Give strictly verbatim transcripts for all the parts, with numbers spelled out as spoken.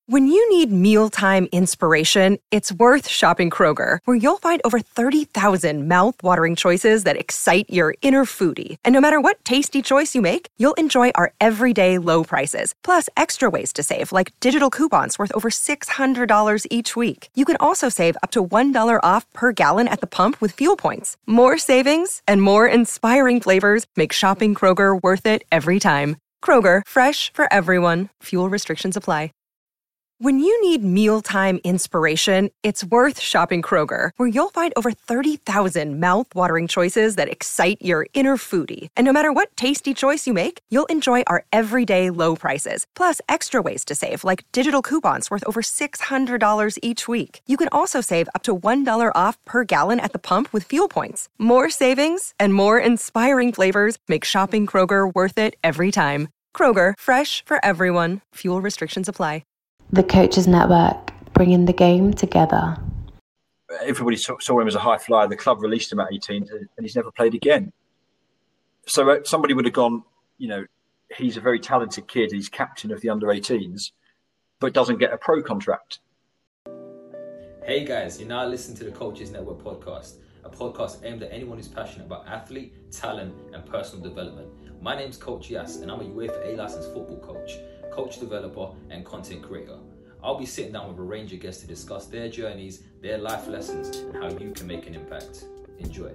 When you need mealtime inspiration, it's worth shopping Kroger, where you'll find over thirty thousand mouth-watering choices that excite your inner foodie. And no matter what tasty choice you make, you'll enjoy our everyday low prices, plus extra ways to save, like digital coupons worth over six hundred dollars each week. You can also save up to one dollar off per gallon at the pump with fuel points. More savings and more inspiring flavors make shopping Kroger worth it every time. Kroger, fresh for everyone. Fuel restrictions apply. When you need mealtime inspiration, it's worth shopping Kroger, where you'll find over thirty thousand mouth-watering choices that excite your inner foodie. And no matter what tasty choice you make, you'll enjoy our everyday low prices, plus extra ways to save, like digital coupons worth over six hundred dollars each week. You can also save up to one dollar off per gallon at the pump with fuel points. More savings and more inspiring flavors make shopping Kroger worth it every time. Kroger, fresh for everyone. Fuel restrictions apply. The Coaches Network, bringing the game together. Everybody saw, saw him as a high flyer. The club released him at eighteen and he's never played again. So uh, somebody would have gone, you know, he's a very talented kid. He's captain of the under eighteens, but doesn't get a pro contract. Hey guys, you're now listening to the Coaches Network podcast, a podcast aimed at anyone who's passionate about athlete, talent, and personal development. My name's Coach Yas, and I'm a UEFA A licensed football coach, coach developer, and content creator. I'll be sitting down with a range of guests to discuss their journeys, their life lessons, and how you can make an impact. Enjoy.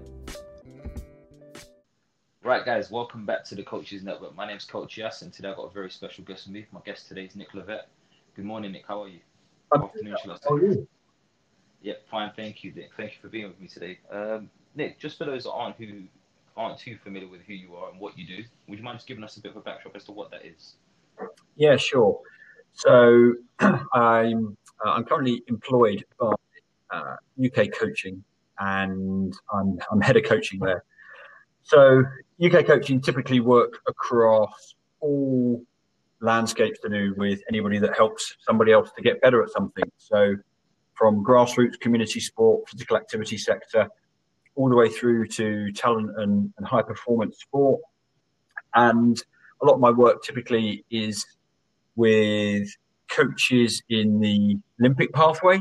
Right, guys, welcome back to the Coaches Network. My name's Coach Yas, and today I've got a very special guest with me. My guest today is Nick Levett. Good morning, Nick. How are you? Good afternoon, how are you? Yeah, fine. Thank you, Nick. Thank you for being with me today. Um, Nick, just for those that aren't who aren't too familiar with who you are and what you do, would you mind just giving us a bit of a backdrop as to what that is? Yeah, sure. So I'm uh, I'm currently employed by uh, U K Coaching, and I'm I'm head of coaching there. So U K Coaching typically work across all landscapes to do with anybody that helps somebody else to get better at something. So from grassroots community sport, physical activity sector, all the way through to talent and, and high performance sport. And a lot of my work typically is with coaches in the Olympic pathway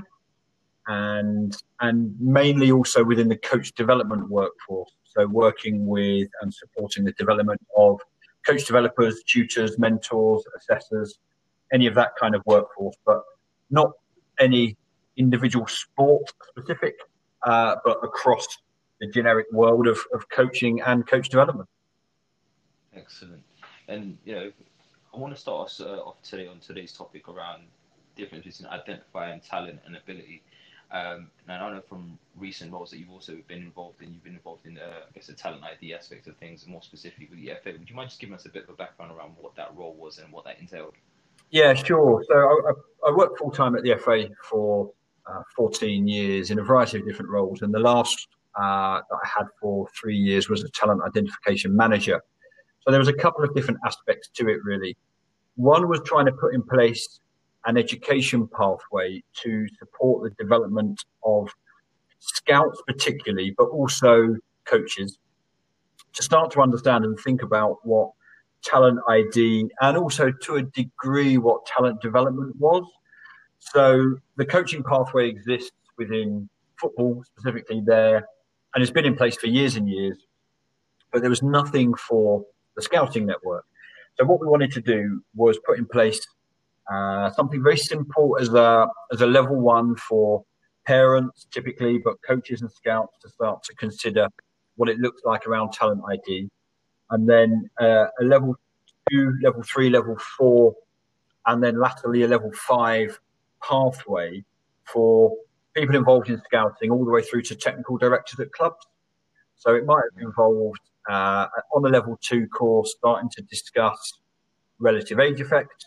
and and mainly also within the coach development workforce. So working with and supporting the development of coach developers, tutors, mentors, assessors, any of that kind of workforce, but not any individual sport specific, uh, but across the generic world of, of coaching and coach development. Excellent. And, you know, I want to start us uh, off today on today's topic around the difference between identifying talent and ability. Um, and I know from recent roles that you've also been involved in, you've been involved in, uh, I guess, the talent I D aspect of things, and more specifically with the F A. Would you mind just giving us a bit of a background around what that role was and what that entailed? Yeah, sure. So I, I worked full-time at the F A for uh, fourteen years in a variety of different roles. And the last uh, that I had for three years was a talent identification manager. So there was a couple of different aspects to it, really. One was trying to put in place an education pathway to support the development of scouts particularly, but also coaches, to start to understand and think about what talent I D and also to a degree what talent development was. So the coaching pathway exists within football specifically there, and it's been in place for years and years, but there was nothing for the scouting network. So what we wanted to do was put in place uh, something very simple as a as a level one for parents typically, but coaches and scouts to start to consider what it looks like around talent I D. And then uh, a level two, level three, level four, and then latterly a level five pathway for people involved in scouting all the way through to technical directors at clubs. So it might have involved uh, on the level two course starting to discuss relative age effect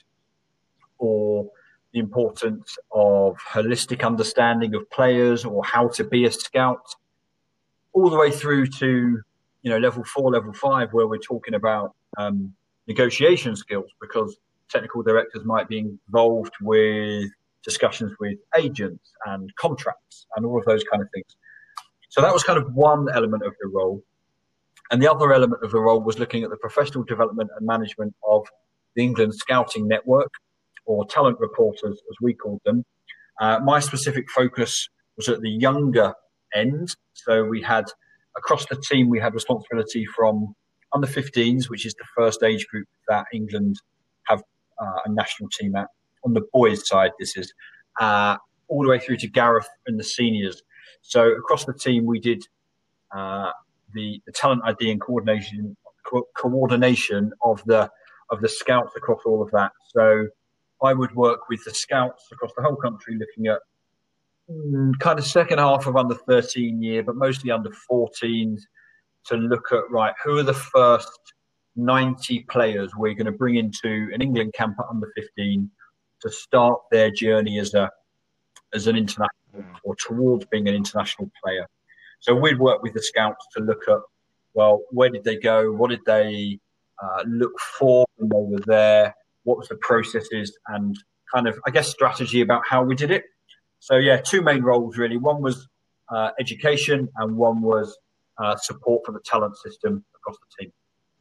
or the importance of holistic understanding of players or how to be a scout, all the way through to, you know, level four, level five, where we're talking about um, negotiation skills, because technical directors might be involved with discussions with agents and contracts and all of those kind of things. So that was kind of one element of the role. And the other element of the role was looking at the professional development and management of the England scouting network, or talent reporters, as we called them. Uh, my specific focus was at the younger end. So we had, across the team, we had responsibility from under fifteens, which is the first age group that England have uh, a national team at. On the boys' side, this is uh, all the way through to Gareth and the seniors. So across the team, we did uh, the, the talent I D and coordination co- coordination of the of the scouts across all of that. So I would work with the scouts across the whole country, looking at mm, kind of second half of under thirteen year, but mostly under fourteens, to look at, right, who are the first ninety players we're going to bring into an England camp at under fifteen to start their journey as a as an international or towards being an international player. So we'd work with the scouts to look at, well, where did they go? What did they uh, look for when they were there? What was the processes and kind of, I guess, strategy about how we did it? So, yeah, two main roles, really. One was uh, education and one was uh, support for the talent system across the team.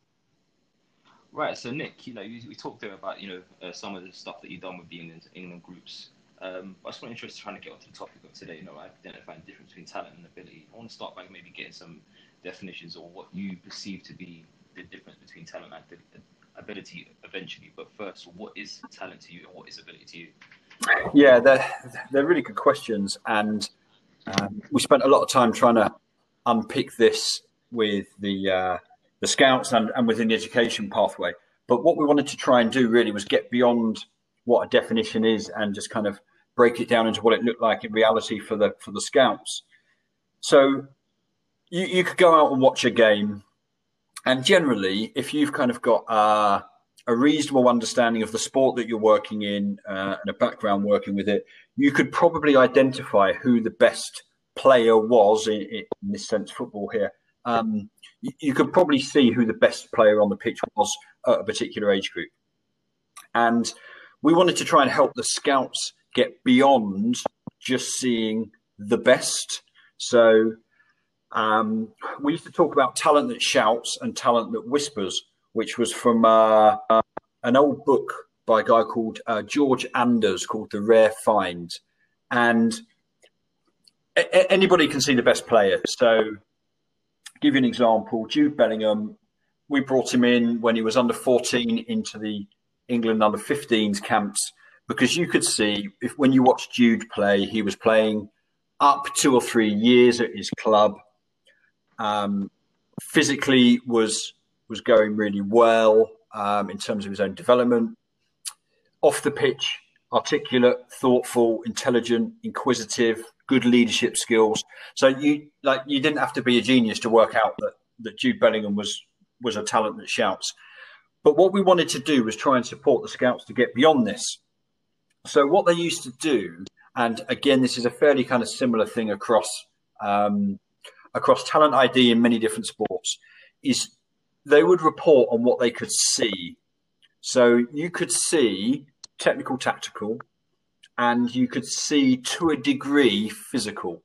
Right. So, Nick, you know, you, we talked there about, you know, uh, some of the stuff that you've done with the England, England groups. Um, I just want interested trying to get onto the topic of today, you know, identifying the difference between talent and ability. I want to start by maybe getting some definitions or what you perceive to be the difference between talent and ability eventually. But first, what is talent to you and what is ability to you? Yeah, they're, they're really good questions. And um, we spent a lot of time trying to unpick this with the uh, the scouts and, and within the education pathway. But what we wanted to try and do really was get beyond what a definition is and just kind of break it down into what it looked like in reality for the for the scouts. So you, you could go out and watch a game, and generally, if you've kind of got uh, a reasonable understanding of the sport that you're working in uh, and a background working with it, you could probably identify who the best player was, in, in this sense, football here. Um, you, you could probably see who the best player on the pitch was at a particular age group. And we wanted to try and help the scouts get beyond just seeing the best. So um, we used to talk about talent that shouts and talent that whispers, which was from uh, uh, an old book by a guy called uh, George Anders called The Rare Find. And a- anybody can see the best player. So give you an example, Jude Bellingham, we brought him in when he was under fourteen into the England under fifteens camps, because you could see if when you watched Jude play, he was playing up two or three years at his club. Um, physically was was going really well um, in terms of his own development. Off the pitch, articulate, thoughtful, intelligent, inquisitive, good leadership skills. So you like you didn't have to be a genius to work out that, that Jude Bellingham was was a talent that shouts. But what we wanted to do was try and support the scouts to get beyond this. So what they used to do, and again, this is a fairly kind of similar thing across um, across talent I D in many different sports, is they would report on what they could see. So you could see technical, tactical, and you could see to a degree physical.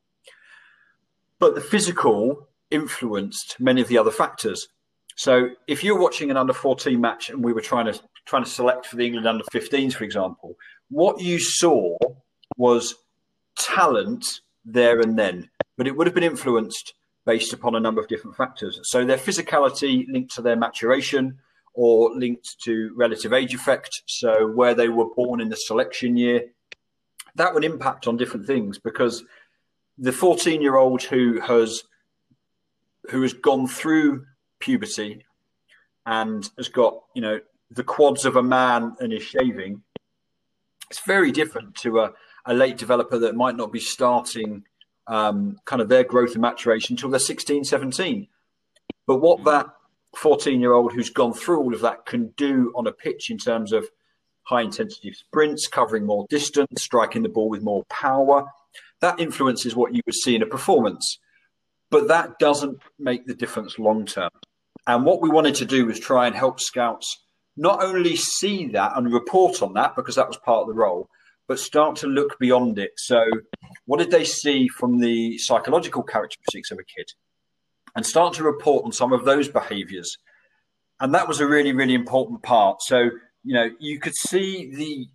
But the physical influenced many of the other factors. So if you're watching an under fourteen match and we were trying to trying to select for the England under fifteens, for example, what you saw was talent there and then, but it would have been influenced based upon a number of different factors. So their physicality linked to their maturation or linked to relative age effect. So where they were born in the selection year, that would impact on different things, because the fourteen-year-old who has who has gone through puberty and has got, you know, the quads of a man and is shaving, it's very different to a, a late developer that might not be starting um, kind of their growth and maturation until they're sixteen, seventeen. But what that fourteen-year-old who's gone through all of that can do on a pitch in terms of high-intensity sprints, covering more distance, striking the ball with more power, that influences what you would see in a performance. But that doesn't make the difference long-term. And what we wanted to do was try and help scouts not only see that and report on that, because that was part of the role, but start to look beyond it. So what did they see from the psychological characteristics of a kid? And start to report on some of those behaviours. And that was a really, really important part. So, you know, you could see the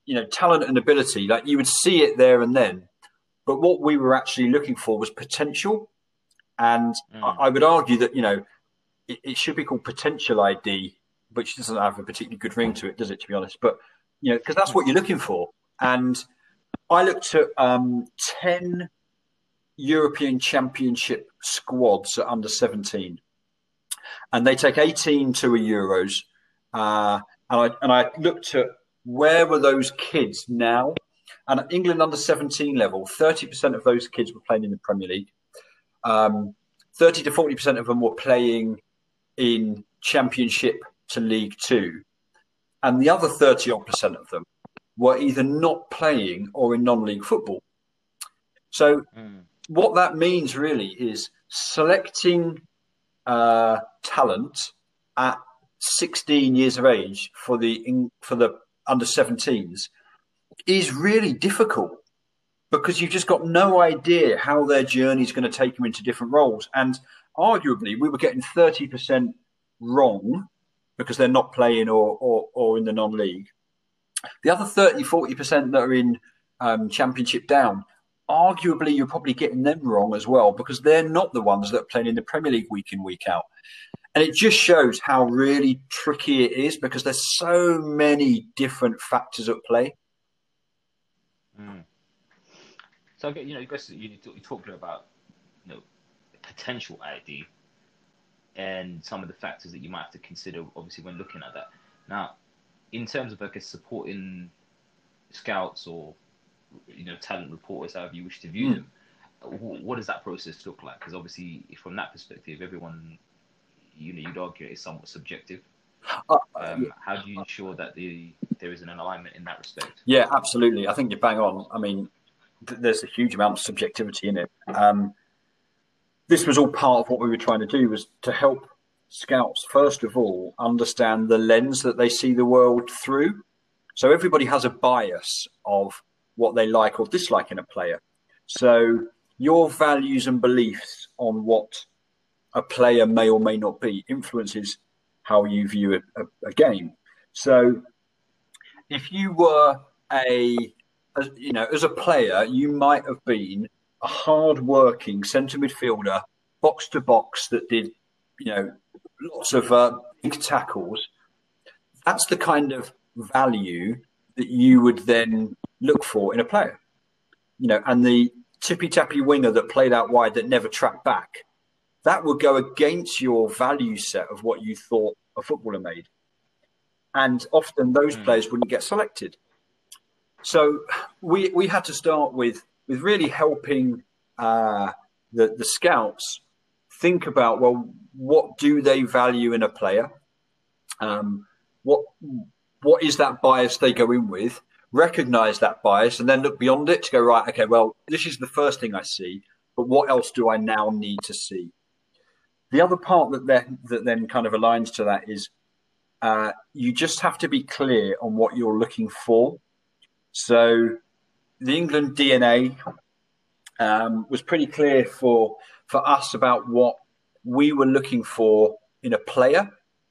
you know, talent and ability, like you would see it there and then. But what we were actually looking for was potential. And mm. I, I would argue that, you know, it, it should be called potential I D, which doesn't have a particularly good ring to it, does it, to be honest? But, you know, because that's what you're looking for. And I looked at um, ten European Championship squads at under seventeen. And they take eighteen to a Euros. Uh, and, I, and I looked at where were those kids now? And at England under seventeen level, thirty percent of those kids were playing in the Premier League. Um, thirty to forty percent of them were playing in Championship to League Two. And the other thirty odd percent of them were either not playing or in non-league football. So mm. what that means really is selecting uh, talent at sixteen years of age for the for the under seventeens is really difficult, because you've just got no idea how their journey is going to take them into different roles. And arguably, we were getting thirty percent wrong because they're not playing or or, or in the non-league. The other thirty, forty percent that are in um, Championship down, arguably you're probably getting them wrong as well, because they're not the ones that are playing in the Premier League week in, week out. And it just shows how really tricky it is, because there's so many different factors at play. Mm. So, you know, you guys, you, you talked about, you know, potential I D and some of the factors that you might have to consider, obviously, when looking at that. Now, in terms of, I guess, supporting scouts or, you know, talent reporters, however you wish to view mm. them, what does that process look like? Because obviously, from that perspective, everyone, you know, you'd argue it's somewhat subjective. Uh, um, yeah. How do you ensure that the there is an alignment in that respect? Yeah, absolutely. I think you're bang on. I mean, th- there's a huge amount of subjectivity in it. Um, this was all part of what we were trying to do, was to help scouts, first of all, understand the lens that they see the world through. So everybody has a bias of what they like or dislike in a player. So your values and beliefs on what a player may or may not be influences how you view a, a, a game. So if you were a, a, you know, as a player, you might have been a hard-working centre midfielder, box to box, that did, you know, lots of uh, big tackles. That's the kind of value that you would then look for in a player. You know, and the tippy-tappy winger that played out wide that never tracked back, that would go against your value set of what you thought a footballer made. And often those mm. players wouldn't get selected. So we we had to start with, with really helping uh, the, the scouts think about, well, what do they value in a player? Um, what what is that bias they go in with? Recognize that bias and then look beyond it to go, right, okay, well, this is the first thing I see, but what else do I now need to see? The other part that then, that then kind of aligns to that is uh, you just have to be clear on what you're looking for. So the England D N A um, was pretty clear for for us about what we were looking for in a player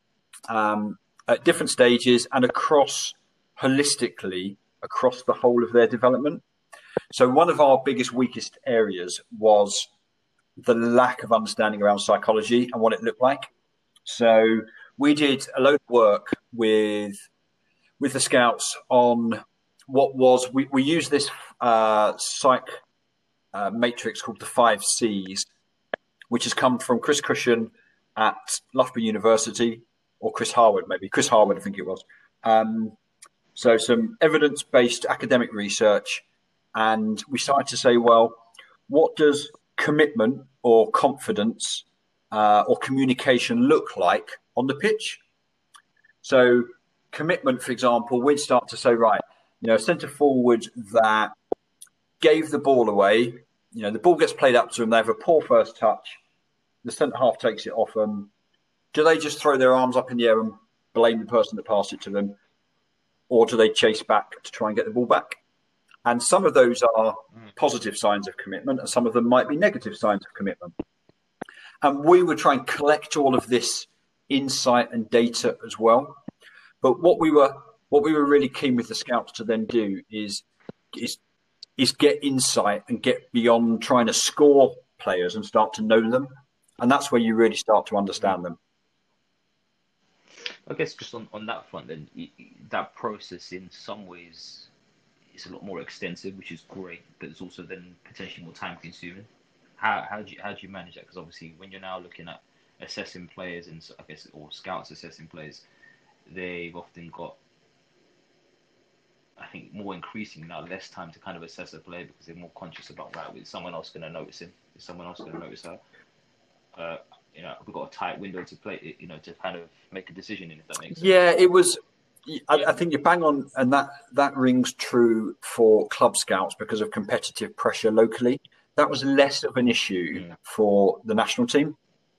um, at different stages and across holistically across the whole of their development. So one of our biggest, weakest areas was the lack of understanding around psychology and what it looked like. So we did a load of work with with the scouts on what was, we, we used this uh, psych uh, matrix called the five C's, which has come from Chris Cushion at Loughborough University, or Chris Harwood, maybe. Chris Harwood, I think it was. Um, so some evidence-based academic research. And we started to say, well, what does commitment or confidence uh, or communication look like on the pitch? So commitment, for example, we'd start to say, right, you know, centre forward that gave the ball away, you know, the ball gets played up to them, they have a poor first touch, the centre half takes it off them. Do they just throw their arms up in the air and blame the person that passed it to them? Or do they chase back to try and get the ball back? And some of those are positive signs of commitment, and some of them might be negative signs of commitment. And we would try and collect all of this insight and data as well. But what we were what we were really keen with the scouts to then do is is is get insight and get beyond trying to score players and start to know them, and that's where you really start to understand them. I guess just on, on that front, then that process in some ways is a lot more extensive, which is great, but it's also then potentially more time consuming. How how do you how do you manage that? Because obviously, when you're now looking at assessing players and I guess or scouts assessing players, they've often got, I think, more increasing now less time to kind of assess a player because they're more conscious about, right, is someone else going to notice him? Is someone else going to notice her? Uh, you know, we've got a tight window to play, you know, to kind of make a decision in, if that makes sense. Yeah, it was. I, I think you're bang on, and that that rings true for club scouts because of competitive pressure locally. That was less of an issue mm. for the national team.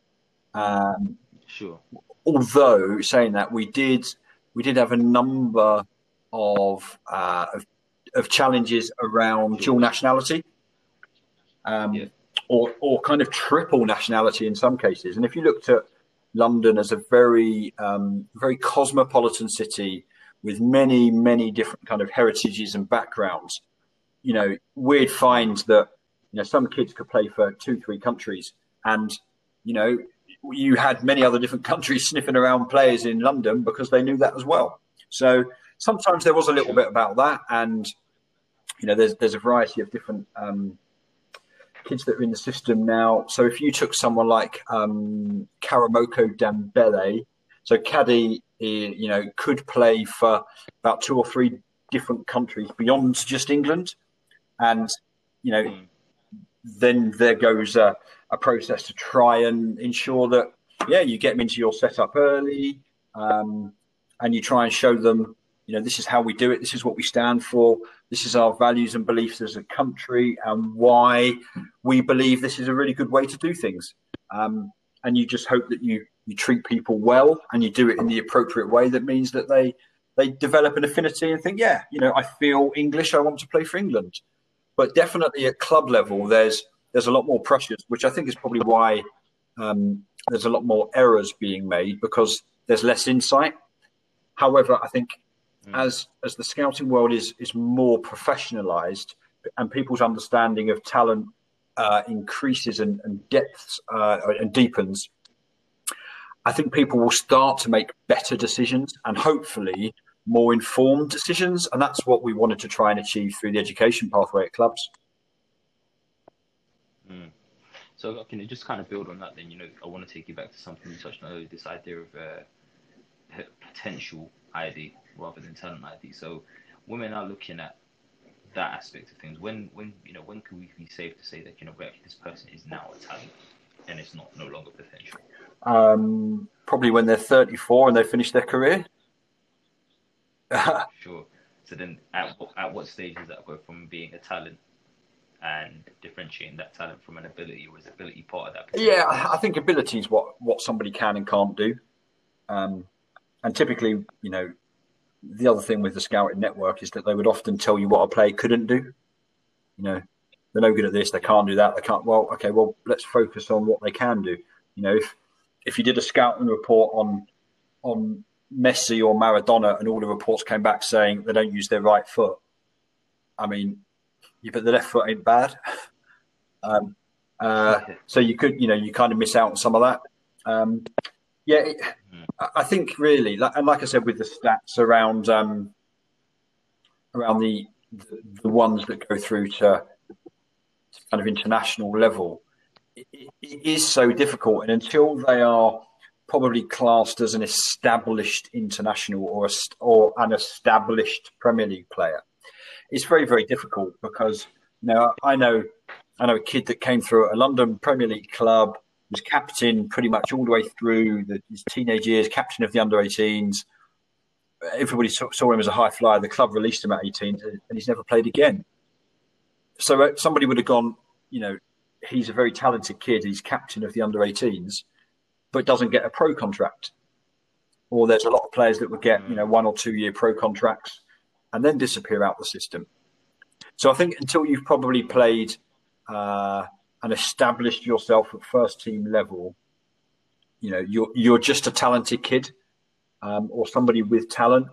Um, sure. Although saying that, we did we did have a number of uh, of, of challenges around sure. dual nationality. Um, yeah. Or, or kind of triple nationality in some cases. And if you looked at London as a very, um, very cosmopolitan city with many, many different kind of heritages and backgrounds, you know, we'd find that, you know, some kids could play for two, three countries. And, you know, you had many other different countries sniffing around players in London because they knew that as well. So sometimes there was a little bit about that. And, you know, there's, there's a variety of different, um, kids that are in the system now. So if you took someone like um, Karamoko Dembele, so Caddy, you know, could play for about two or three different countries beyond just England. And, you know, mm. then there goes a, a process to try and ensure that, yeah, you get them into your setup early um, and you try and show them, you know, this is how we do it. This is what we stand for. This is our values and beliefs as a country and why we believe this is a really good way to do things. Um, and you just hope that you, you treat people well and you do it in the appropriate way. That means that they, they develop an affinity and think, yeah, you know, I feel English. I want to play for England. But definitely at club level, there's, there's a lot more pressures, which I think is probably why um, there's a lot more errors being made because there's less insight. However, I think, As as the scouting world is is more professionalized and people's understanding of talent uh, increases and, and depths uh, and deepens, I think people will start to make better decisions and hopefully more informed decisions. And that's what we wanted to try and achieve through the education pathway at clubs. Mm. So can you just kind of build on that then? You know, I want to take you back to something you touched on earlier, this idea of uh, potential I D rather than talent I D. So women are looking at that aspect of things. When, when you know, when can we be safe to say that, you know, actually this person is now a talent and it's not no longer potential? Um, probably when they're thirty-four and they finish their career. Sure. So then, at at what stage does that go from being a talent and differentiating that talent from an ability, or is ability part of that? Potential? Yeah, I think ability is what what somebody can and can't do. Um, and typically, you know, the other thing with the scouting network is that they would often tell you what a player couldn't do. You know, they're no good at this, they can't do that, they can't. Well, okay, well, let's focus on what they can do. You know, if if you did a scouting report on on Messi or Maradona and all the reports came back saying they don't use their right foot, I mean, yeah, but the left foot ain't bad. um, uh, so you could, you know, you kind of miss out on some of that. Um, yeah, it, I think really, like, and like I said, with the stats around um, around the the ones that go through to kind of international level, it, it is so difficult, and until they are probably classed as an established international or a, or an established Premier League player, it's very, very difficult because, you know, I know I know a kid that came through a London Premier League club, was captain pretty much all the way through the, his teenage years, captain of the under eighteens. Everybody saw, saw him as a high flyer. The club released him at eighteen and he's never played again. So uh, somebody would have gone, you know, he's a very talented kid. He's captain of the under eighteens, but doesn't get a pro contract. Or there's a lot of players that would get, you know, one or two year pro contracts and then disappear out the system. So I think until you've probably played uh, and established yourself at first team level, you know, you're you're just a talented kid um, or somebody with talent.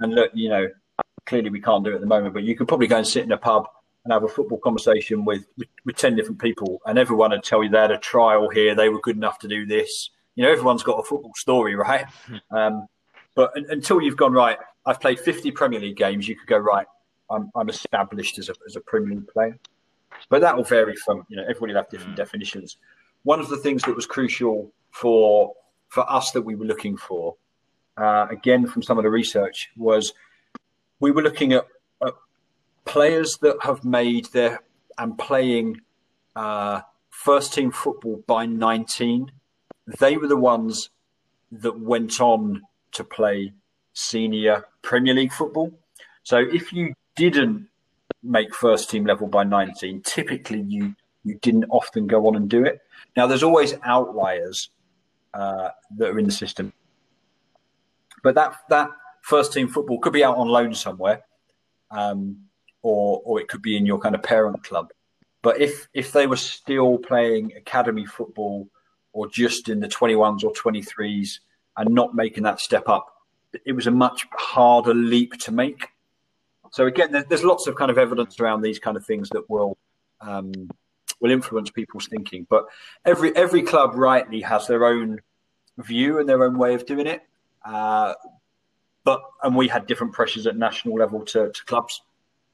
And look, you know, clearly we can't do it at the moment, but you could probably go and sit in a pub and have a football conversation with, with, with ten different people, and everyone would tell you they had a trial here, they were good enough to do this. You know, everyone's got a football story, right? Um, but un- until you've gone, right, I've played fifty Premier League games, you could go, right, I'm, I'm established as a, as a Premier League player. But that will vary from, you know, everybody will have different mm. definitions. One of the things that was crucial for for us that we were looking for, uh, again, from some of the research, was we were looking at, at players that have made their and playing uh, first team football by nineteen. They were the ones that went on to play senior Premier League football. So if you didn't make first team level by nineteen, typically you you didn't often go on and do it. Now there's always outliers uh, that are in the system, but that that first team football could be out on loan somewhere, um, or or it could be in your kind of parent club. But if if they were still playing academy football or just in the twenty-ones or twenty-threes and not making that step up, it was a much harder leap to make. So again, there's lots of kind of evidence around these kind of things that will um, will influence people's thinking. But every every club rightly has their own view and their own way of doing it. Uh, but and we had different pressures at national level to, to clubs.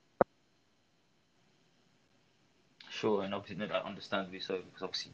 Sure, and obviously that understandably so, because obviously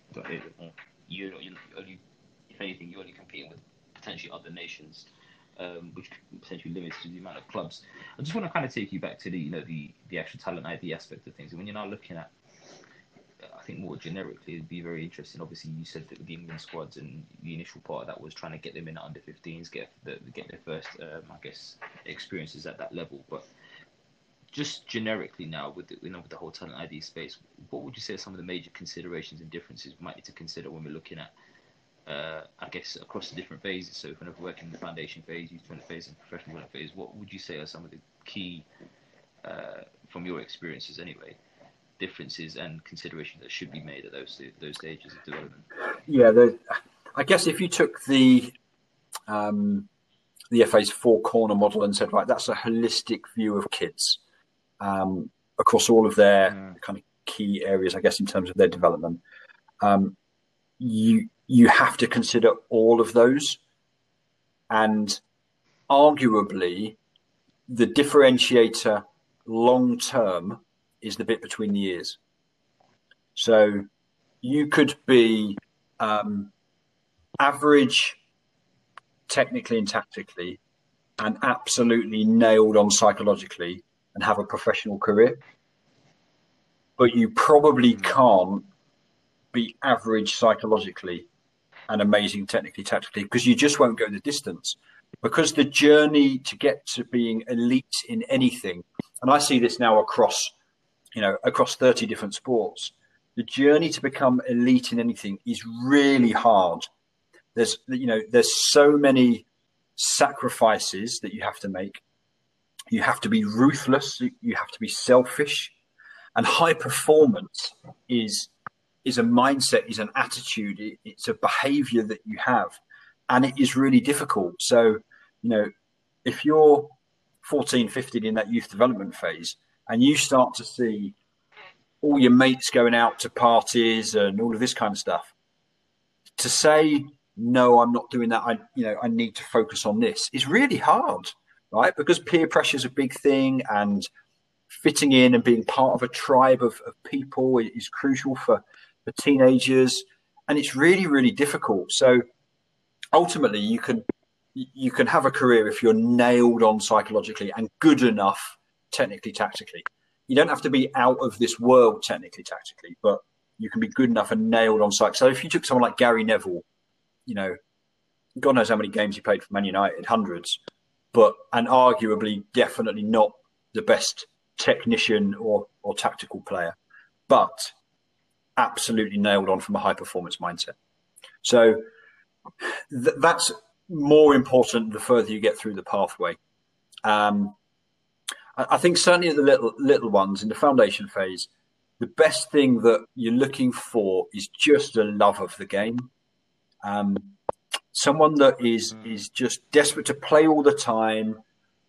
you you only, if anything, you're only competing with potentially other nations. Um, which potentially limits to the amount of clubs. I just want to kind of take you back to the, you know, the, the actual talent I D aspect of things. And when you're now looking at, I think more generically, it'd be very interesting. Obviously, you said that with the England squads, and the initial part of that was trying to get them in at under fifteens, get the, get their first, um, I guess, experiences at that level. But just generically now, with the, you know, with the whole talent I D space, what would you say are some of the major considerations and differences we might need to consider when we're looking at, Uh, I guess, across the different phases? So if we're working in the foundation phase, youth development phase, and professional development phase, what would you say are some of the key, uh, from your experiences anyway, differences and considerations that should be made at those those stages of development? Yeah, the, I guess if you took the um, the F A's four corner model and said, right, that's a holistic view of kids um, across all of their mm. kind of key areas, I guess, in terms of their development, um, you you have to consider all of those. And arguably, the differentiator long term is the bit between the ears. So you could be um, average technically and tactically and absolutely nailed on psychologically and have a professional career. But you probably can't be average psychologically and amazing technically, tactically, because you just won't go the distance. Because the journey to get to being elite in anything, and I see this now across, you know, across thirty different sports, the journey to become elite in anything is really hard. There's, you know, there's so many sacrifices that you have to make. You have to be ruthless. You have to be selfish, and high performance is. is a mindset, is an attitude, it's a behavior that you have, and it is really difficult. So, you know, if you're fourteen, fifteen in that youth development phase and you start to see all your mates going out to parties and all of this kind of stuff, to say, no, I'm not doing that, I, you know, I need to focus on this, is really hard, right? Because peer pressure is a big thing, and fitting in and being part of a tribe of, of people is crucial for for teenagers, and it's really, really difficult. So ultimately you can you can have a career if you're nailed on psychologically and good enough technically, tactically. You don't have to be out of this world technically, tactically, but you can be good enough and nailed on psych. So if you took someone like Gary Neville, you know, God knows how many games he played for Man United, hundreds, but and arguably definitely not the best technician or or tactical player, but absolutely nailed on from a high performance mindset. So th- that's more important the further you get through the pathway. Um, I, I think certainly at the little little ones in the foundation phase, the best thing that you're looking for is just a love of the game. Um, someone that is mm. is just desperate to play all the time,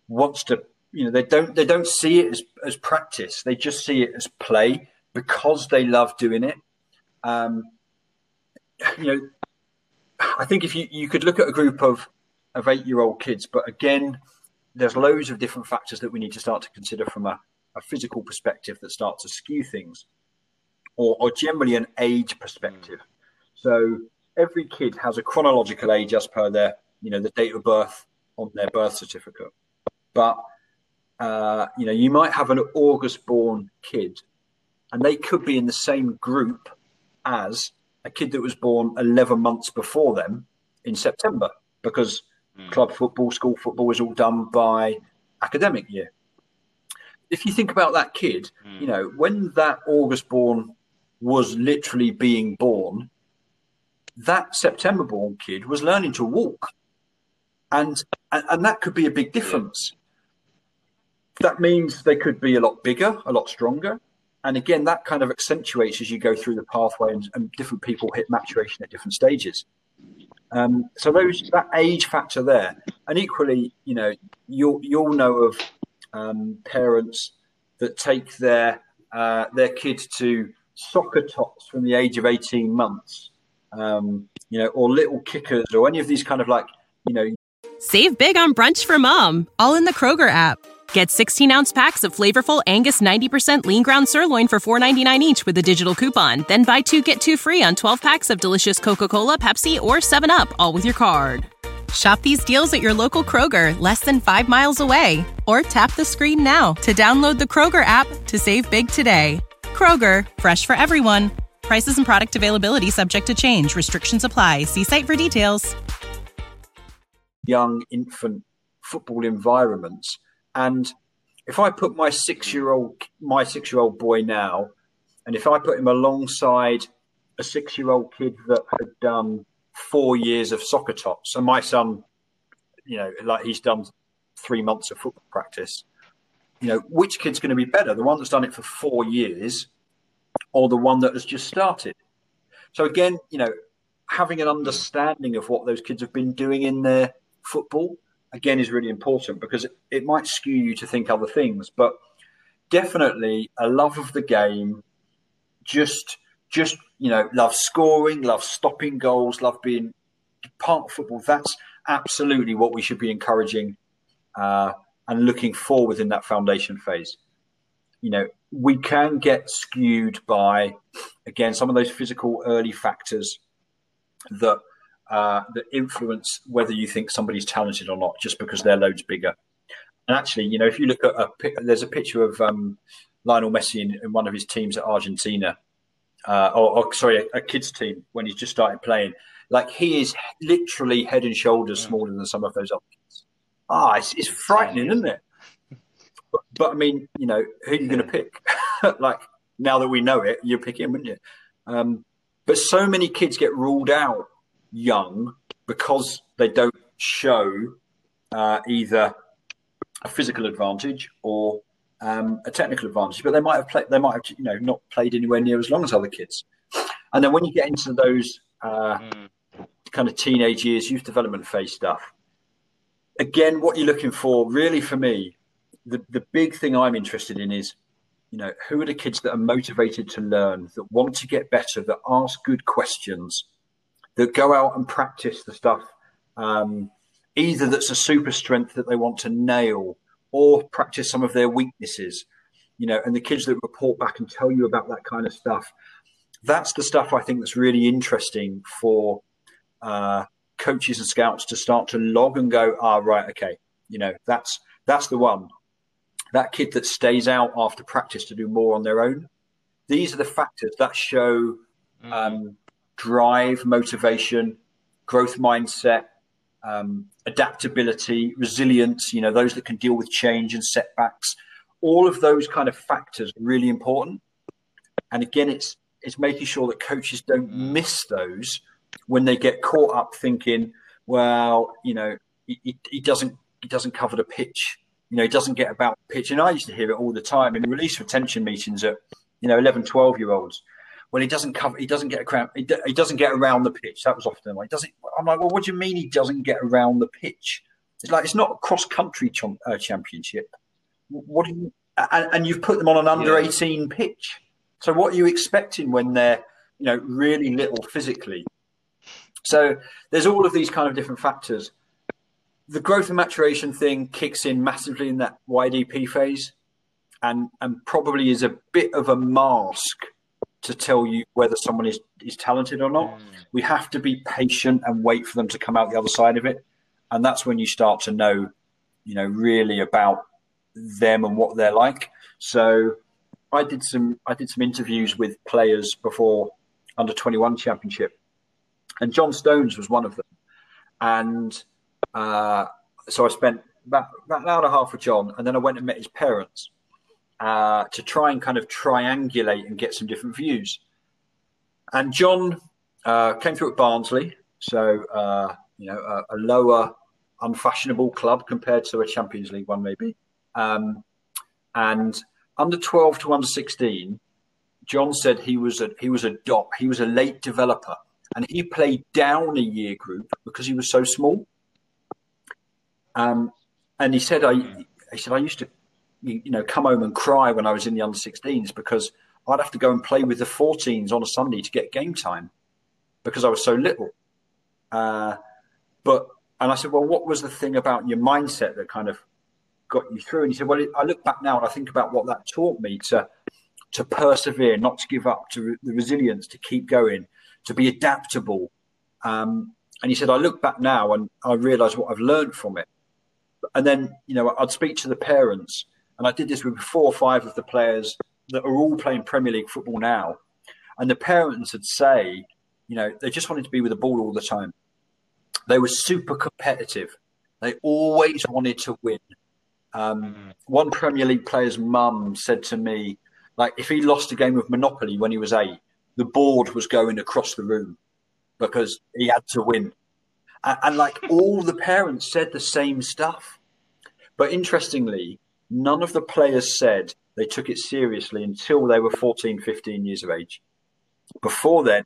wants to, you know, they don't they don't see it as, as practice. They just see it as play because they love doing it. Um, you know, I think if you, you could look at a group of, of eight-year-old kids, but again, there's loads of different factors that we need to start to consider from a, a physical perspective that start to skew things, or, or generally an age perspective. So every kid has a chronological age as per their, you know, the date of birth on their birth certificate. But, uh, you know, you might have an August-born kid, and they could be in the same group as a kid that was born eleven months before them in September, because mm. club football, school football is all done by academic year. If you think about that kid, mm. you know, when that August-born was literally being born, that September-born kid was learning to walk. And, and and that could be a big difference. That means they could be a lot bigger, a lot stronger. And again, that kind of accentuates as you go through the pathway, and, and different people hit maturation at different stages. Um, so those that age factor there. And equally, you know, you'll, you'll know of um, parents that take their uh, their kids to soccer tots from the age of eighteen months, um, you know, or little kickers, or any of these kind of like, you know. Save big on brunch for mom, all in the Kroger app. Get sixteen-ounce packs of flavorful Angus ninety percent lean ground sirloin for four ninety-nine each with a digital coupon. Then buy two, get two free on twelve packs of delicious Coca-Cola, Pepsi, or seven up, all with your card. Shop these deals at your local Kroger, less than five miles away. Or tap the screen now to download the Kroger app to save big today. Kroger, fresh for everyone. Prices and product availability subject to change. Restrictions apply. See site for details. Young infant football environments. And if I put my six-year-old, my six-year-old boy now, and if I put him alongside a six-year-old kid that had done four years of soccer tots, and my son, you know, like he's done three months of football practice, you know, which kid's going to be better? The one that's done it for four years or the one that has just started? So again, you know, having an understanding of what those kids have been doing in their football, again, is really important, because it, it might skew you to think other things. But definitely a love of the game, just, just you know, love scoring, love stopping goals, love being part of football. That's absolutely what we should be encouraging uh, and looking for within that foundation phase. You know, we can get skewed by, again, some of those physical early factors that Uh, that influence whether you think somebody's talented or not, just because their load's bigger. And actually, you know, if you look at a, there's a picture of um, Lionel Messi in, in one of his teams at Argentina, uh, or, or sorry, a, a kids team when he's just started playing. Like, he is literally head and shoulders smaller than some of those other kids. Ah, it's, it's frightening, isn't it? But, but I mean, you know, who are you going to pick? Like, now that we know it, you'll pick him, wouldn't you? Um, but so many kids get ruled out young because they don't show uh, either a physical advantage or um, a technical advantage, but they might have played. They might have, you know, not played anywhere near as long as other kids. And then when you get into those uh, mm. kind of teenage years, youth development phase stuff, again, what you're looking for, really, for me, the the big thing I'm interested in is, you know, who are the kids that are motivated to learn, that want to get better, that ask good questions, that go out and practice the stuff, um, either that's a super strength that they want to nail, or practice some of their weaknesses, you know, and the kids that report back and tell you about that kind of stuff. That's the stuff I think that's really interesting for uh, coaches and scouts to start to log and go, ah, right, okay, you know, that's that's the one. That kid that stays out after practice to do more on their own. These are the factors that show um, mm. drive, motivation, growth mindset, um, adaptability, resilience, you know, those that can deal with change and setbacks. All of those kind of factors are really important. And again, it's it's making sure that coaches don't miss those when they get caught up thinking, well, you know, he, he doesn't he doesn't cover the pitch. You know, he doesn't get about the pitch. And I used to hear it all the time in release retention meetings at, you know, eleven, twelve year olds. Well, he doesn't cover, he doesn't get around, he, he doesn't get around the pitch. That was often like, doesn't, I'm like, well, what do you mean he doesn't get around the pitch? It's like it's not a cross country ch- uh, championship. What do you and, and you've put them on an under eighteen yeah. pitch. So what are you expecting when they're, you know, really little physically? So there's all of these kind of different factors. The growth and maturation thing kicks in massively in that Y D P phase, and and probably is a bit of a mask to tell you whether someone is, is talented or not. Mm. We have to be patient and wait for them to come out the other side of it. And that's when you start to know, you know, really about them and what they're like. So I did some I did some interviews with players before under twenty-one championship, and John Stones was one of them. And uh, so I spent about, about an hour and a half with John, and then I went and met his parents uh, to try and kind of triangulate and get some different views. And John uh, came through at Barnsley, so uh, you know a, a lower, unfashionable club compared to a Champions League one, maybe. Um, and under twelve to under sixteen, John said he was a he was a dot. He was a late developer, and he played down a year group because he was so small. Um, and he said, I he said I used to, you, you know, come home and cry when I was in the under sixteens because I'd have to go and play with the fourteens on a Sunday to get game time because I was so little. Uh, but and I said, well, what was the thing about your mindset that kind of got you through? And he said, well, I look back now and I think about what that taught me to to persevere, not to give up, to re- the resilience, to keep going, to be adaptable. Um, and he said, I look back now and I realise what I've learned from it. And then, you know, I'd speak to the parents, and I did this with four or five of the players that are all playing Premier League football now. And the parents would say, you know, they just wanted to be with the ball all the time. They were super competitive. They always wanted to win. Um, mm. One Premier League player's mum said to me, like, if he lost a game of Monopoly when he was eight, the board was going across the room because he had to win. And, and like all the parents said the same stuff. But interestingly, none of the players said they took it seriously until they were fourteen, fifteen years of age. Before then,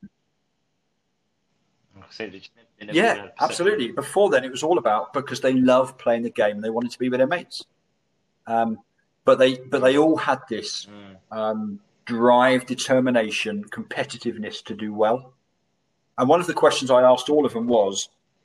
yeah, absolutely. Before then, it was all about because they loved playing the game and they wanted to be with their mates. Um, but they, but they all had this um, drive, determination, competitiveness to do well. And one of the questions I asked all of them was,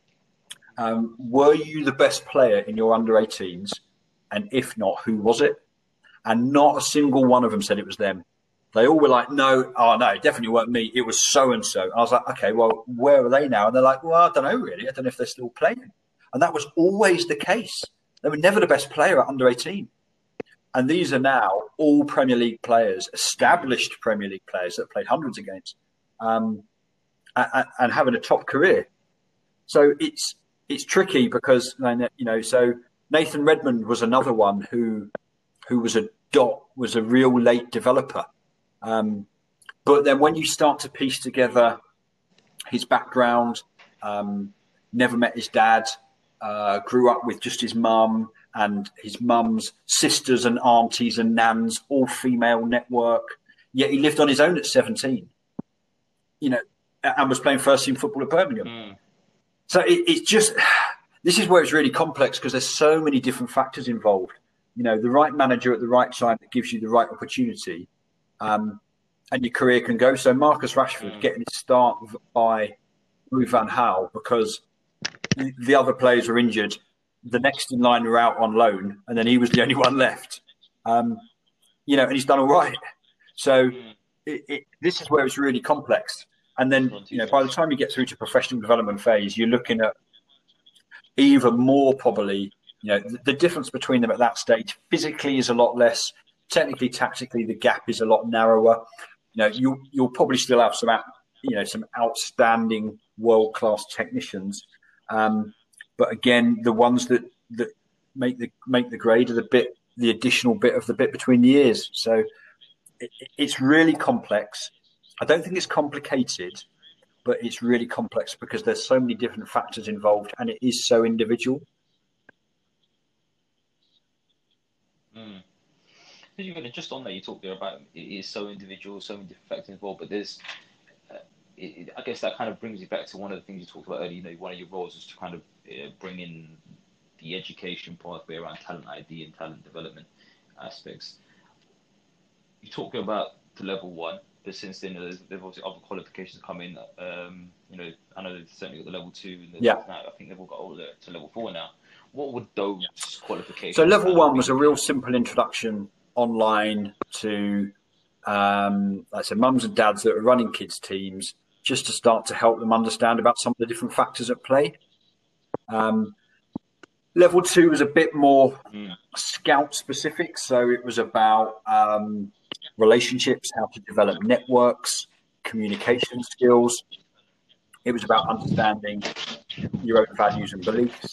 um, "Were you the best player in your under eighteens? And if not, who was it?" And not a single one of them said it was them. They all were like, no, oh, no, it definitely weren't me. It was so-and-so. And I was like, okay, well, where are they now? And they're like, well, I don't know, really. I don't know if they're still playing. And that was always the case. They were never the best player at under eighteen. And these are now all Premier League players, established Premier League players that played hundreds of games um, and, and having a top career. So it's it's tricky because, you know, so Nathan Redmond was another one who who was a dot, was a real late developer. Um, but then when you start to piece together his background, um, never met his dad, uh, grew up with just his mum and his mum's sisters and aunties and nans, all female network. Yet he lived on his own at seventeen, you know, and was playing first team football at Birmingham. Mm. So it, it's just, this is where it's really complex because there's so many different factors involved. You know, the right manager at the right time that gives you the right opportunity. Um, and your career can go. So Marcus Rashford mm. getting his start by Louis van Gaal because the other players were injured. The next in line were out on loan, and then he was the only one left. Um, you know, and he's done all right. So mm. it, it, this is where it's really complex. And then, you know, by the time you get through to professional development phase, you're looking at even more probably, you know, the, the difference between them at that stage physically is a lot less. Technically, tactically, the gap is a lot narrower. You know, you you'll probably still have some, you know, some outstanding world-class technicians, um, but again, the ones that, that make the make the grade are the bit, the additional bit of the bit between the ears. So it, it's really complex. I don't think it's complicated, but it's really complex because there's so many different factors involved, and it is so individual. Mm. Even just on that, you talked there about it is so individual, so many different factors involved. But there's, uh, it, it, I guess that kind of brings you back to one of the things you talked about earlier. You know, one of your roles is to kind of uh, bring in the education pathway around talent I D and talent development aspects. You talked about the level one, but since then there's, there's obviously other qualifications come in. Um, you know, I know they've certainly got the level two, and yeah. now I think they've all got all the, to level four now. What would those qualifications? So level one was a real simple introduction online to, um, like I said, mums and dads that are running kids teams, just to start to help them understand about some of the different factors at play. Um, level two was a bit more mm. scout specific. So it was about um, relationships, how to develop networks, communication skills. It was about understanding your own values and beliefs.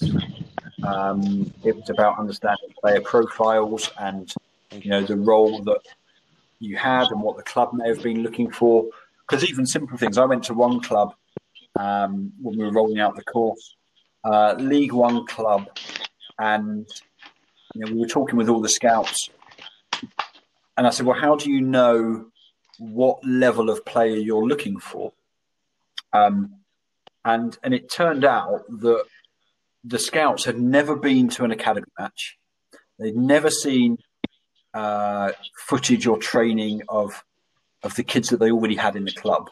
Um, it was about understanding player profiles and, you know, the role that you had and what the club may have been looking for. Because even simple things, I went to one club um, when we were rolling out the course, uh, League One club, and you know, we were talking with all the scouts. And I said, well, how do you know what level of player you're looking for? Um, and and it turned out that the scouts had never been to an academy match. They'd never seen uh, footage or training of of the kids that they already had in the club.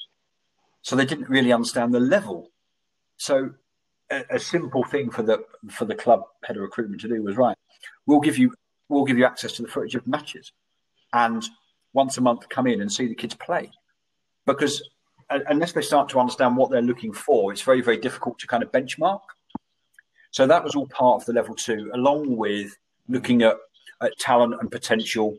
So they didn't really understand the level. So a, a simple thing for the for the club head of recruitment to do was, right, we'll give you we'll give you access to the footage of matches, and once a month come in and see the kids play. Because unless they start to understand what they're looking for, it's very, very difficult to kind of benchmark. So that was all part of the level two, along with looking at, at talent and potential.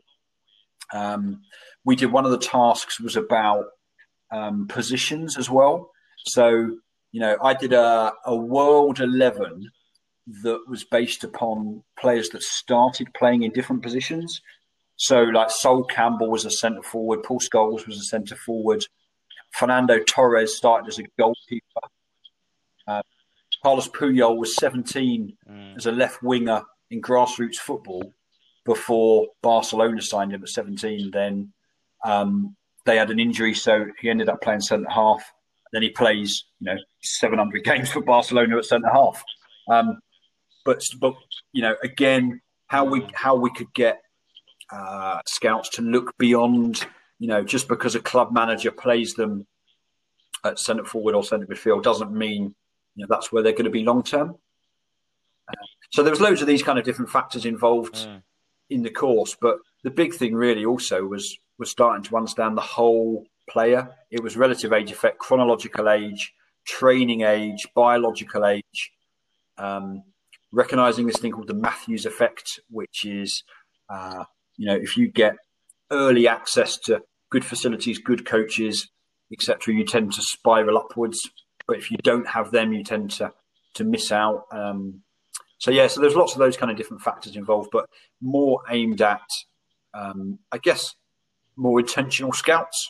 Um, we did one of the tasks was about um, positions as well. So, you know, I did a, a World eleven that was based upon players that started playing in different positions. So, like Sol Campbell was a centre forward, Paul Scholes was a centre forward, Fernando Torres started as a goalkeeper. Uh, Carlos Puyol was seventeen mm. as a left winger in grassroots football before Barcelona signed him at seventeen. Then um, they had an injury, so he ended up playing centre half. Then he plays, you know, seven hundred games for Barcelona at centre half. Um, but, but you know, again, how we how we could get uh, scouts to look beyond, you know, just because a club manager plays them at centre forward or centre midfield doesn't mean, you know, that's where they're going to be long term. Uh, so there was loads of these kind of different factors involved mm. in the course, but the big thing really also was was starting to understand the whole player. It was relative age effect, chronological age, training age, biological age, um, recognizing this thing called the Matthews effect, which is, uh, you know, if you get early access to good facilities, good coaches, et cetera, you tend to spiral upwards. But if you don't have them, you tend to to miss out. Um, so yeah, so there's lots of those kind of different factors involved, but more aimed at, um, I guess, more intentional scouts,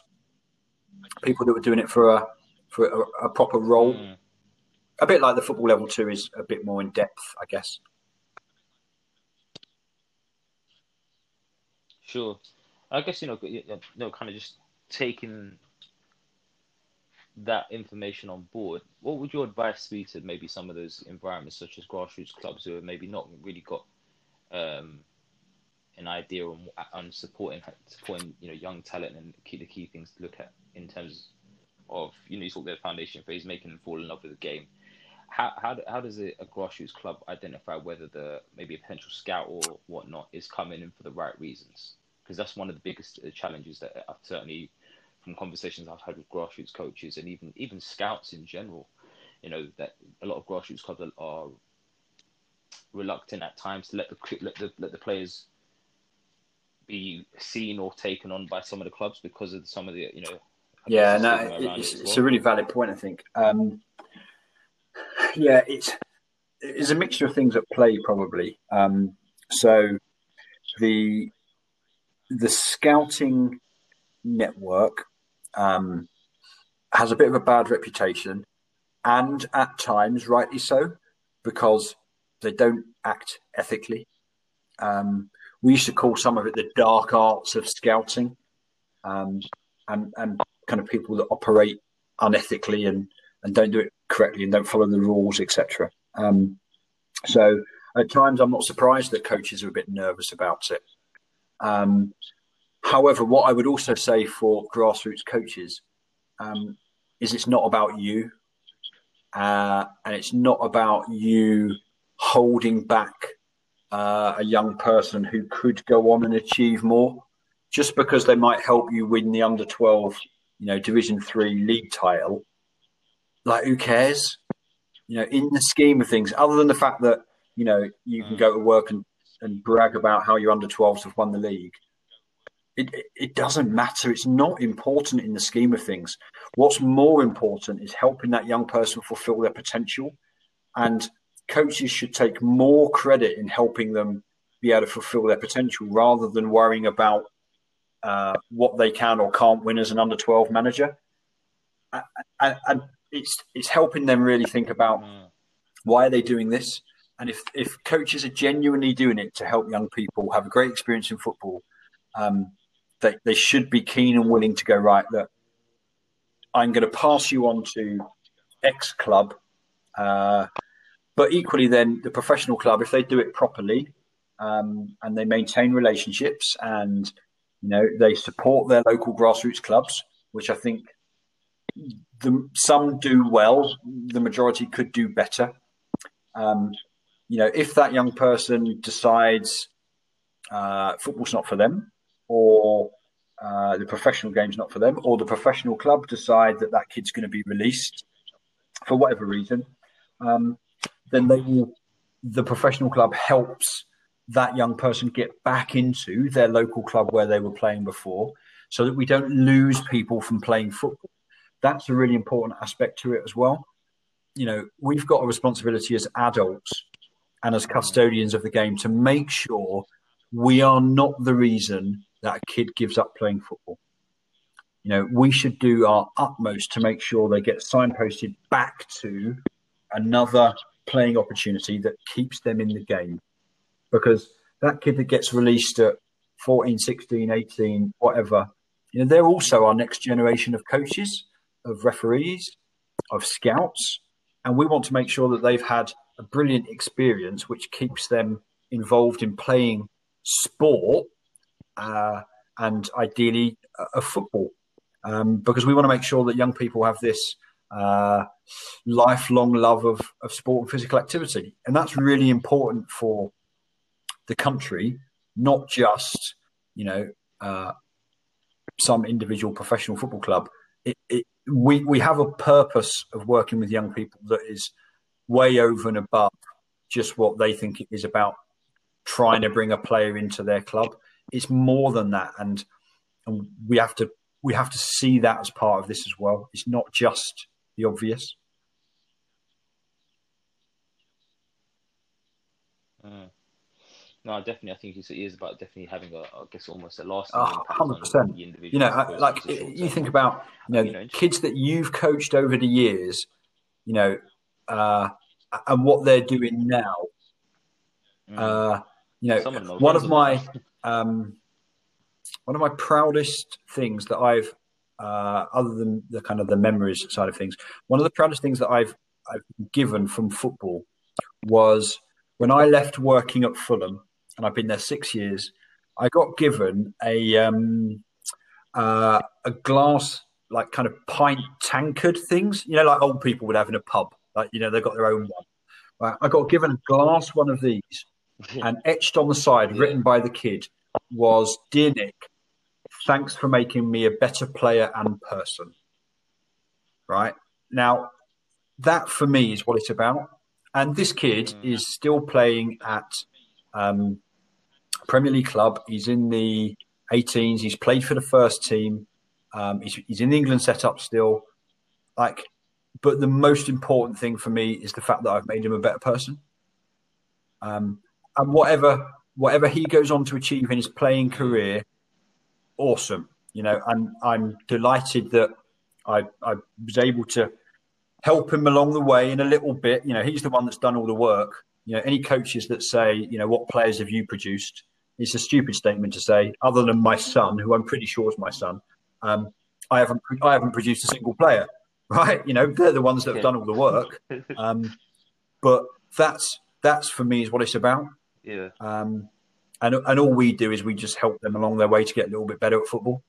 people that were doing it for a for a, a proper role. Mm. A bit like the football level two is a bit more in depth, I guess. Sure. I guess, you know, you know, kind of just taking that information on board, what would your advice be to maybe some of those environments, such as grassroots clubs, who have maybe not really got um, an idea on, on supporting, supporting, you know, young talent, and key, the key things to look at in terms of, you know, you talk their foundation phase, making them fall in love with the game. How how how does a, a grassroots club identify whether the maybe a potential scout or whatnot is coming in for the right reasons? Because that's one of the biggest challenges that I've certainly, from conversations I've had with grassroots coaches and even even scouts in general, you know, that a lot of grassroots clubs are reluctant at times to let the let the let the players be seen or taken on by some of the clubs because of some of the, you know. Yeah, no, it's, it well. it's a really valid point, I think. Um, yeah, it's it's a mixture of things at play, probably. Um, so the the scouting network um, has a bit of a bad reputation, and at times rightly so, because they don't act ethically. Um, we used to call some of it the dark arts of scouting, um, and, and kind of people that operate unethically and, and don't do it correctly and don't follow the rules, et cetera. Um, so At times, I'm not surprised that coaches are a bit nervous about it. Um, however, what I would also say for grassroots coaches um, is it's not about you, uh, and it's not about you holding back uh, a young person who could go on and achieve more, just because they might help you win the under twelve, you know, Division Three league title. Like, who cares? You know, in the scheme of things, other than the fact that, you know, you can go to work and, and brag about how your under twelves have won the league, it, it, it doesn't matter. It's not important in the scheme of things. What's more important is helping that young person fulfill their potential. And coaches should take more credit in helping them be able to fulfill their potential rather than worrying about uh, what they can or can't win as an under twelve manager. And, and it's it's helping them really think about why are they doing this? And if, if coaches are genuinely doing it to help young people have a great experience in football, um, they, they should be keen and willing to go, right, look, I'm going to pass you on to X club. Uh, but equally then the professional club, if they do it properly um, and they maintain relationships and, you know, they support their local grassroots clubs, which I think the, some do well, the majority could do better. Um, you know, if that young person decides uh, football's not for them, or uh, the professional game's not for them, or the professional club decide that that kid's going to be released for whatever reason, um, then they will, the professional club helps that young person get back into their local club where they were playing before, so that we don't lose people from playing football. That's a really important aspect to it as well. You know, we've got a responsibility as adults and as custodians of the game to make sure we are not the reason that a kid gives up playing football. You know, we should do our utmost to make sure they get signposted back to another playing opportunity that keeps them in the game. Because that kid that gets released at fourteen, sixteen, eighteen, whatever, you know, they're also our next generation of coaches, of referees, of scouts. And we want to make sure that they've had a brilliant experience which keeps them involved in playing sport uh, and ideally a, a football. Um, because we want to make sure that young people have this uh, lifelong love of, of sport and physical activity. And that's really important for the country, not just, you know, uh, some individual professional football club. It, it, we, we have a purpose of working with young people that is way over and above just what they think it is about trying to bring a player into their club. It's more than that. And, and we have to, we have to see that as part of this as well. It's not just the obvious. Mm. No, definitely. I think it is about definitely having a, I guess, almost a lasting Oh, impact one hundred percent. on the individual. You know, I, like you think about, you know, you know, kids that you've coached over the years, you know, uh, and what they're doing now. Mm. Uh, you know, Some of them one of are my um, one of my proudest things that I've, uh, other than the kind of the memories side of things, one of the proudest things that I've I've been given from football was when I left working at Fulham. And I've been there six years, I got given a um, uh, a glass, like kind of pint tankard things, you know, like old people would have in a pub. Like, you know, they've got their own one. Right? I got given a glass one of these, and etched on the side, yeah. written by the kid, was, "Dear Nick, thanks for making me a better player and person." Right? Now, that for me is what it's about. And this kid mm. is still playing at Um, Premier League club. He's in the eighteens. He's played for the first team. Um, he's, he's in the England setup still. Like, but the most important thing for me is the fact that I've made him a better person. Um, and whatever whatever he goes on to achieve in his playing career, awesome. You know, and I'm delighted that I I was able to help him along the way in a little bit. You know, he's the one that's done all the work. You know, any coaches that say, you know, what players have you produced? It's a stupid statement to say, other than my son, who I'm pretty sure is my son. Um, I haven't, I haven't produced a single player, right? You know, they're the ones that have done all the work. Um, but that's that's for me is what it's about. Yeah. Um, and and all we do is we just help them along their way to get a little bit better at football.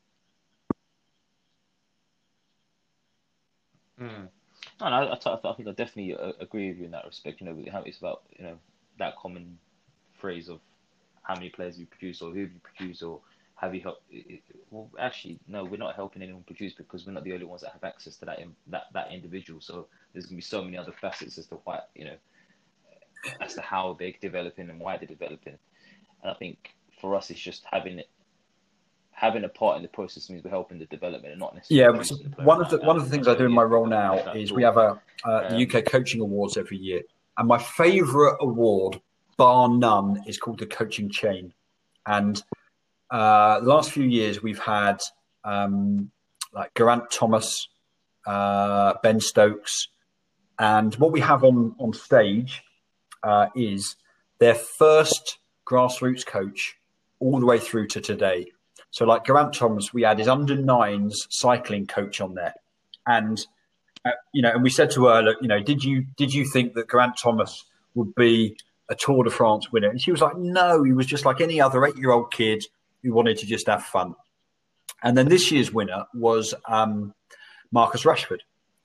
Mm. No, no, I, I, I think I definitely uh, agree with you in that respect. You know, it's about, you know, that common phrase of how many players you produce or who you produce or have you helped. Well, actually, no, we're not helping anyone produce because we're not the only ones that have access to that that that individual. So there's gonna be so many other facets as to why, you know, as to how they're developing and why they're developing. And I think for us, it's just having it. Having a part in the process means we're helping the development and not necessarily. Yeah, one of the one of the things I do in my role now is we have a uh, the U K Coaching Awards every year, and my favourite award, bar none, is called the Coaching Chain. And uh, the last few years we've had um, like Geraint Thomas, uh, Ben Stokes, and what we have on on stage uh, is their first grassroots coach all the way through to today. So like Geraint Thomas, we had his under nines cycling coach on there. And, uh, you know, and we said to her, look, you know, did you did you think that Geraint Thomas would be a Tour de France winner? And she was like, no, he was just like any other eight-year-old kid who wanted to just have fun. And then this year's winner was um, Marcus Rashford.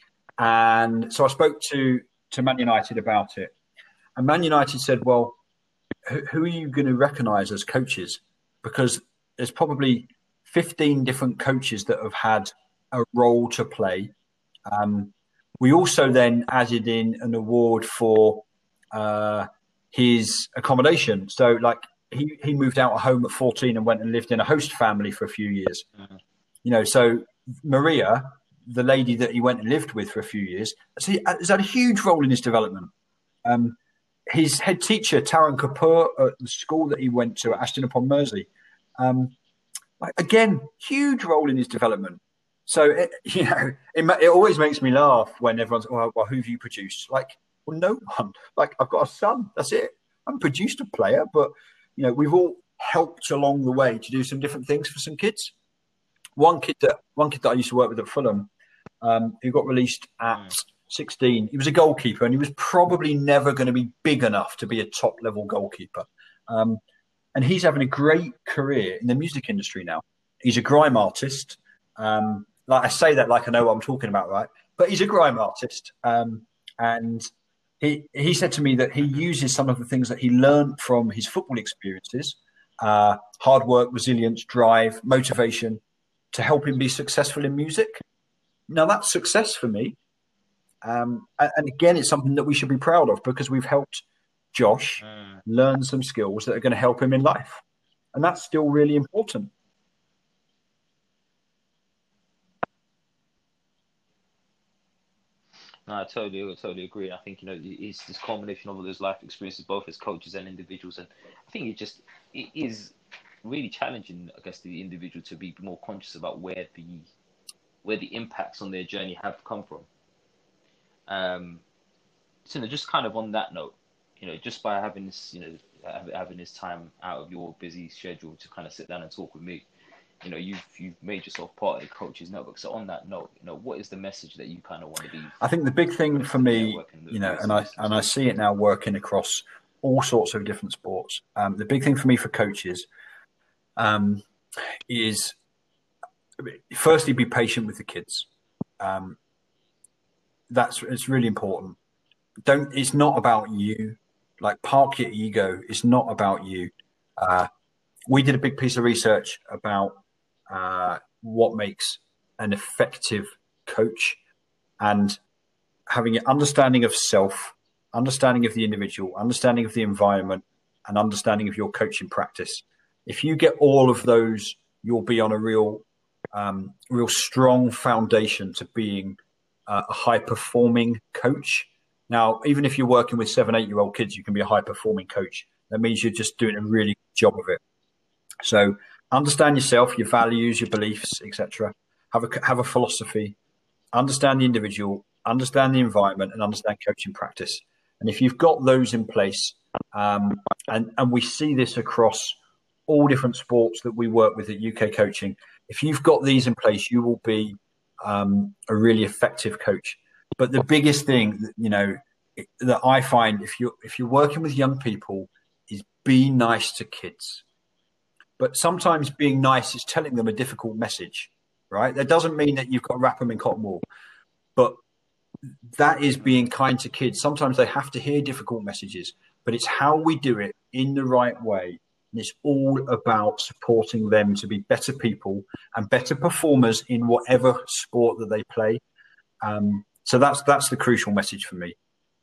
And so I spoke to, to Man United about it. And Man United said, well, who, who are you going to recognise as coaches? Because there's probably fifteen different coaches that have had a role to play. Um, we also then added in an award for uh, his accommodation. So, like, he, he moved out of home at fourteen and went and lived in a host family for a few years. Mm-hmm. You know, so Maria, the lady that he went and lived with for a few years, has had a huge role in his development. Um, his head teacher, Taran Kapoor, at the school that he went to at Ashton upon Mersey, Um, again, huge role in his development. So, it, you know, it, it always makes me laugh when everyone's, well, well, who have you produced? Like, well, no one. Like, I've got a son. That's it. I haven't produced a player, but, you know, we've all helped along the way to do some different things for some kids. One kid that one kid that I used to work with at Fulham, um, who got released at sixteen, he was a goalkeeper, and he was probably never going to be big enough to be a top-level goalkeeper. Um And he's having a great career in the music industry now. He's a grime artist. Um, like I say that like I know what I'm talking about, right? But he's a grime artist. Um, and he he said to me that he uses some of the things that he learned from his football experiences, uh, hard work, resilience, drive, motivation, to help him be successful in music. Now, that's success for me. Um, and, and again, it's something that we should be proud of because we've helped Josh mm. learn some skills that are going to help him in life. And that's still really important. No, I totally, I totally agree. I think, you know, it's this combination of all those life experiences, both as coaches and individuals. And I think it just, it is really challenging, I guess, the individual to be more conscious about where the, where the impacts on their journey have come from. Um, so just kind of on that note, you know, just by having this, you know, having this time out of your busy schedule to kind of sit down and talk with me, you know, you've you've made yourself part of the Coaches Network. So on that note, you know, what is the message that you kind of want to be? I think the big thing for me, you know, and I and I see it now working across all sorts of different sports. Um, the big thing for me for coaches um, is, firstly, be patient with the kids. Um, that's it's really important. Don't. It's not about you. Like, park your ego. It's not about you. Uh, we did a big piece of research about uh, what makes an effective coach, and having an understanding of self, understanding of the individual, understanding of the environment, and understanding of your coaching practice. If you get all of those, you'll be on a real, um, real strong foundation to being uh, a high-performing coach. Now, even if you're working with seven, eight-year-old kids, you can be a high-performing coach. That means you're just doing a really good job of it. So understand yourself, your values, your beliefs, et cetera. Have a have a philosophy. Understand the individual, understand the environment, and understand coaching practice. And if you've got those in place, um, and and we see this across all different sports that we work with at U K Coaching, if you've got these in place, you will be um, a really effective coach. But the biggest thing, you know, that I find if you if you're working with young people is be nice to kids. But sometimes being nice is telling them a difficult message, right? That doesn't mean that you've got to wrap them in cotton wool, but that is being kind to kids. Sometimes they have to hear difficult messages, but it's how we do it in the right way. And it's all about supporting them to be better people and better performers in whatever sport that they play. Um, so that's that's the crucial message for me.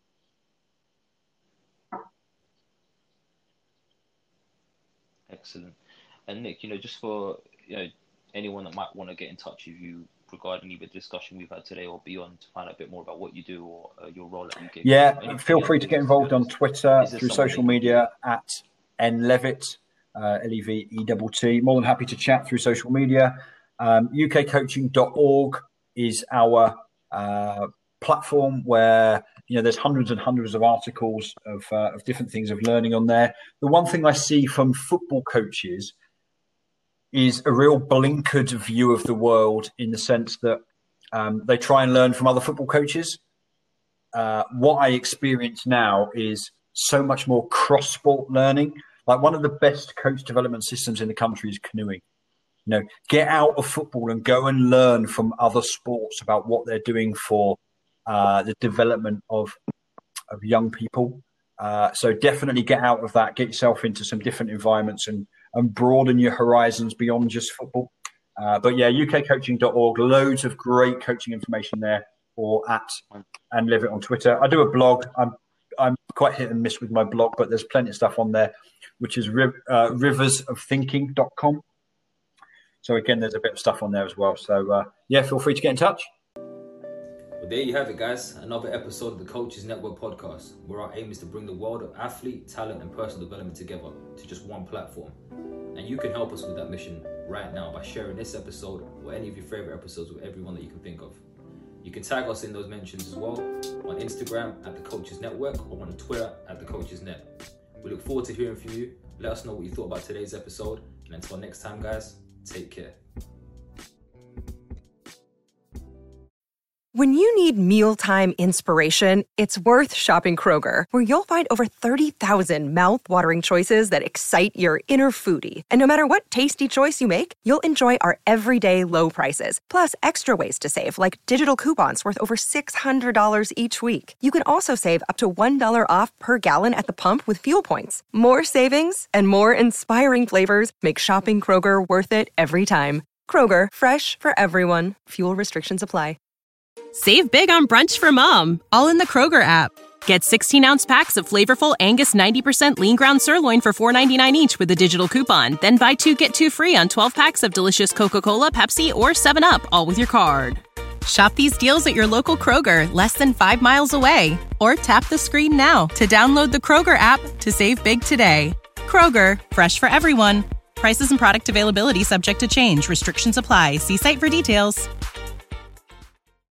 Excellent. And Nick, you know, just for you know anyone that might want to get in touch with you regarding either the discussion we've had today or beyond to find out a bit more about what you do or uh, your role at U K. Yeah, feel free to get involved on Twitter, through social media at nlevitt, uh, L E V E T T. More than happy to chat through social media. Um, U K coaching dot org is our uh, platform where you know there's hundreds and hundreds of articles of uh, of different things of learning on there. The one thing I see from football coaches is a real blinkered view of the world in the sense that um, they try and learn from other football coaches. Uh, what I experience now is so much more cross-sport learning. Like one of the best coach development systems in the country is canoeing. You know, get out of football and go and learn from other sports about what they're doing for uh, the development of of young people. Uh, so definitely get out of that, get yourself into some different environments and and broaden your horizons beyond just football. Uh, but yeah, U K coaching dot org, loads of great coaching information there, or at and live it on Twitter. I do a blog. I'm I'm quite hit and miss with my blog, but there's plenty of stuff on there, which is uh, rivers of thinking dot com. So again, there's a bit of stuff on there as well. So uh, yeah, feel free to get in touch. Well, there you have it, guys. Another episode of the Coaches Network podcast, where our aim is to bring the world of athlete, talent, and personal development together to just one platform. And you can help us with that mission right now by sharing this episode or any of your favorite episodes with everyone that you can think of. You can tag us in those mentions as well on Instagram at the Coaches Network or on Twitter at the Coaches Net. We look forward to hearing from you. Let us know what you thought about today's episode. And until next time, guys, take care. When you need mealtime inspiration, it's worth shopping Kroger, where you'll find over thirty thousand mouth-watering choices that excite your inner foodie. And no matter what tasty choice you make, you'll enjoy our everyday low prices, plus extra ways to save, like digital coupons worth over six hundred dollars each week. You can also save up to one dollar off per gallon at the pump with fuel points. More savings and more inspiring flavors make shopping Kroger worth it every time. Kroger, fresh for everyone. Fuel restrictions apply. Save big on brunch for mom, all in the Kroger app. Get sixteen-ounce packs of flavorful Angus ninety percent lean ground sirloin for four ninety-nine each with a digital coupon. Then buy two, get two free on twelve packs of delicious Coca-Cola, Pepsi, or seven up, all with your card. Shop these deals at your local Kroger, less than five miles away. Or tap the screen now to download the Kroger app to save big today. Kroger, fresh for everyone. Prices and product availability subject to change. Restrictions apply. See site for details.